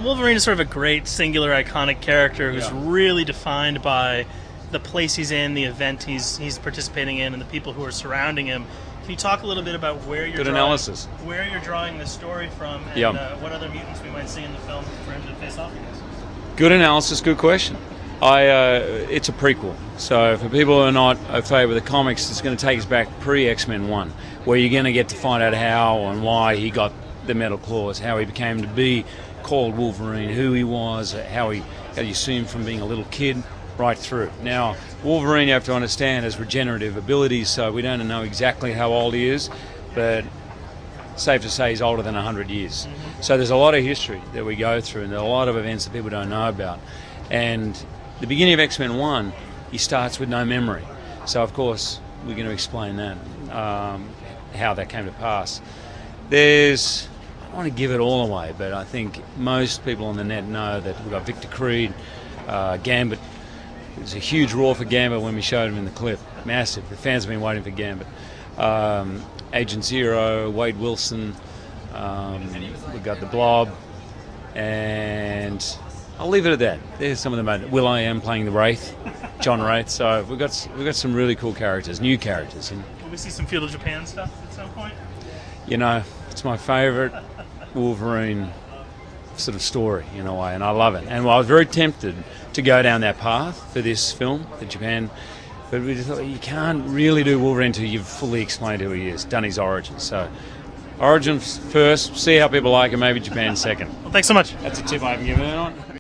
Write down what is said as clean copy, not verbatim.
And Wolverine is sort of a great, singular, iconic character who's really defined by the place he's in, the event he's participating in, and the people who are surrounding him. Can you talk a little bit about where you're drawing this story from, and what other mutants we might see in the film for him to face off against? Good analysis, good question. It's a prequel, so for people who are not au fait with the comics, it's going to take us back pre-X-Men 1, where you're going to get to find out how and why he got the metal claws, how he became to be called Wolverine, who he was, how you see him from being a little kid right through. Now, Wolverine, you have to understand, has regenerative abilities, so we don't know exactly how old he is, but safe to say he's older than 100 years. Mm-hmm. So there's a lot of history that we go through, and there are a lot of events that people don't know about. And the beginning of X-Men 1, he starts with no memory. So, of course, we're going to explain that, how that came to pass. I don't want to give it all away, but I think most people on the net know that we've got Victor Creed, Gambit. It was a huge roar for Gambit when we showed him in the clip. Massive. The fans have been waiting for Gambit. Agent Zero, Wade Wilson, we've got the Blob, and I'll leave it at that. There's some of them. Will.i.am playing the Wraith, John Wraith. So we've got some really cool characters, new characters. Will we see some Feudal Japan stuff at some point? You know, it's my favourite Wolverine sort of story in a way, and I love it. And I was very tempted to go down that path for this film, for Japan, but we just thought you can't really do Wolverine until you've fully explained who he is, done his origin. So, origin first, see how people like it, maybe Japan second. Well, thanks so much. That's a tip I haven't given anyone.